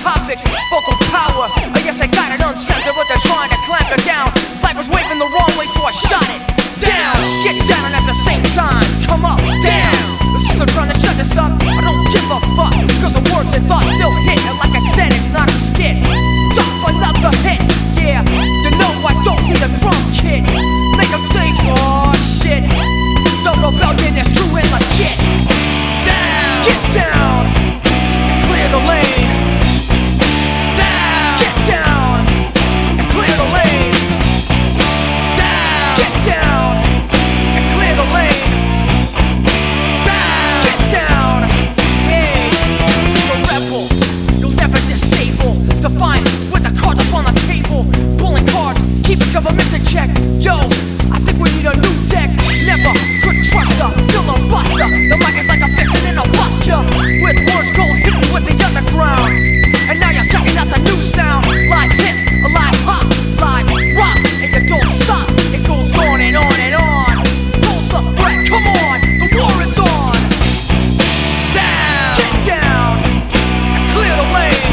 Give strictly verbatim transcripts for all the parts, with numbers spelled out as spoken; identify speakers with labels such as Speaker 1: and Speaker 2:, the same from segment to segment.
Speaker 1: topics, vocal power. I guess I got it uncensored, but they're trying to clamp it down. Flag was waving the wrong way, so I shot it down. Get down at the same time, come up, down. The system trying to shut this up, I don't give a fuck, cause the words and thoughts still hit. And like I said, it's not a skit. Drop another hit, yeah. You know I don't need a drum kit. Make them say, oh shit. The rebellion is true and legit. Down, get down, and clear the lane. Down, get down, and clear the lane. Down, get down, and clear the lane. Down, get down, hey. The rebel, you'll never disable. Defiance with the cards up on the table. Pulling cards, keeping governments in check. Yo, I think we need a new deck. Never could trust a filibuster. The mic is like a fist and I'll bust ya. With words cold hitting with the underground. And now you're checking out the new sound. Live hip, a live hop, live rock. And you don't stop, it goes on and on and on. Pulse a threat, come on, the war is on. Down, get down, and clear the lane.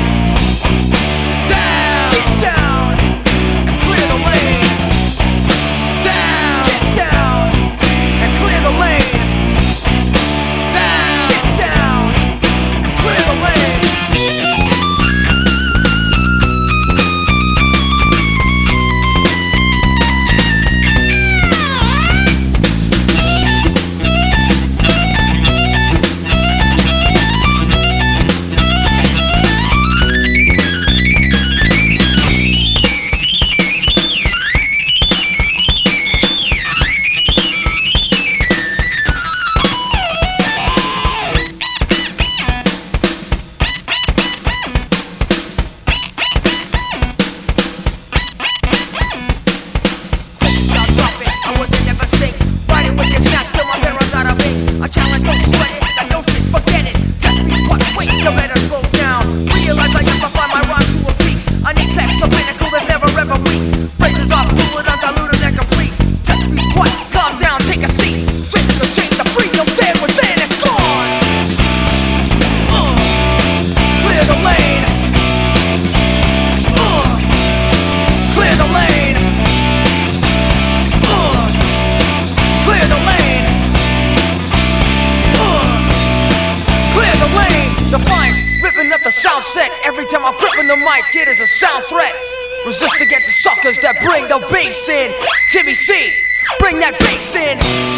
Speaker 1: Down, get down, and clear the lane. Down, get down, and clear the lane. Down, get down, and clear the lane. Sound set every time I grip in the mic, it is a sound threat. Resist against the suckers that bring the bass in. Timmy C, bring that bass in.